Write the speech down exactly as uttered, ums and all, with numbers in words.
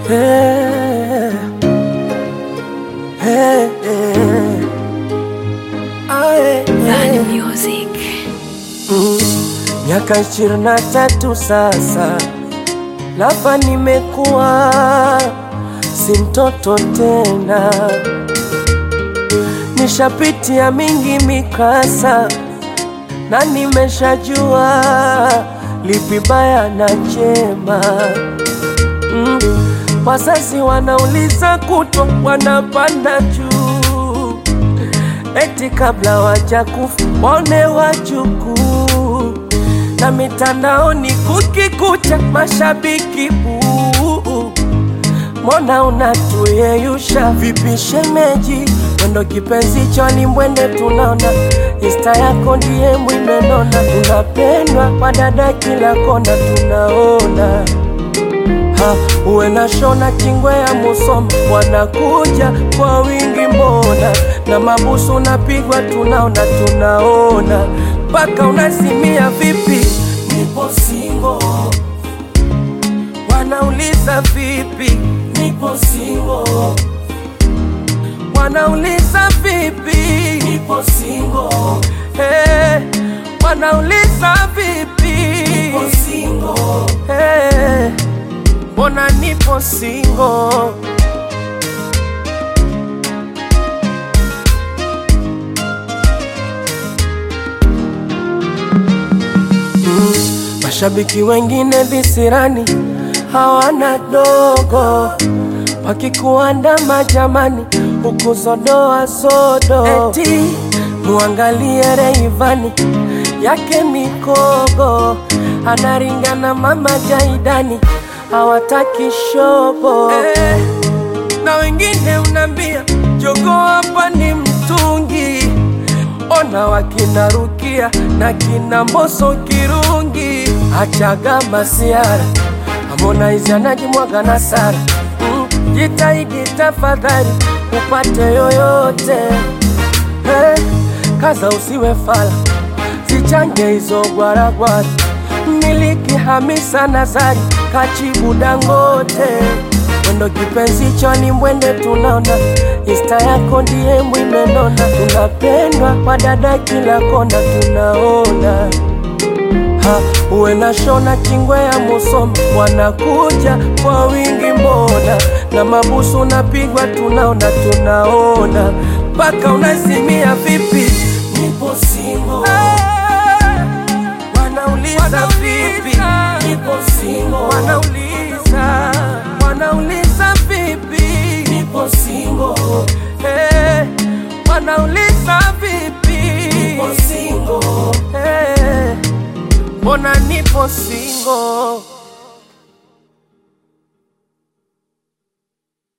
Hey, hey, hey. Aye, Bad music. Mm, miaka ishirini na tatu sasa, lava nimekuwa si mtoto tena, nishapitia mingi mikasa na nimeshajua lipi baya na jema. Mm, wazazi wanauliza kutwa wanapanda juu, eti kabla wajakufa waone wajukuu, na mitandaoni kukikucha mashabiki buu. Mbona unatuyeyusha vipi shemeji, wendo kipenzi choni mwende tunaona, Insta yako ndiye mwimenona, unapendwa wadada kila kona tunaona. Ha, uwe na shona kingwe ya Musoma, wanakuja kwa wingi mbona, na mabusu unapigwa tunaona tunaona, paka unasimia vipi nipo single, wanauliza vipi nipo single, wanauliza vipi nipo single, hey, wanauliza vipi nipo single, hey, mbona nipo single. Mm, mashabiki wengine visirani hawana dogo, wakikuandama jamani huku sodoa sodo, eti muangalie Rayvanny yake mikogo, anaringana mama Jaidani hawataki shobo, eh, na wengine unambia jogo hapa ni mtungi, ona wakina Rukia na kina Mbosso Kirungi, achaga masiara Harmonize anajimwaga na Sara. Mm, jitahidi tafadhali upate yoyote, hey, kaza usiwe fala, zichange hizo gwaragwara, miliki Hamisa Nazari Kachibu Dangote, wendo kipenzi choni mwende tunaona, Insta yako ndiye mwimenona, tunapendwa wadada kila kona tunaona. Ha, uwe na shona kingwe ya Musoma, wanakuja kwa wingi mbona, na mabusu unapigwa tunaona tunaona, paka unasimia vipi nipo single, hey, wanauliza vipi nipo single, wanauliza wanauliza vipi nipo single, hey, wanauliza vipi nipo single, hey, mbona nipo single.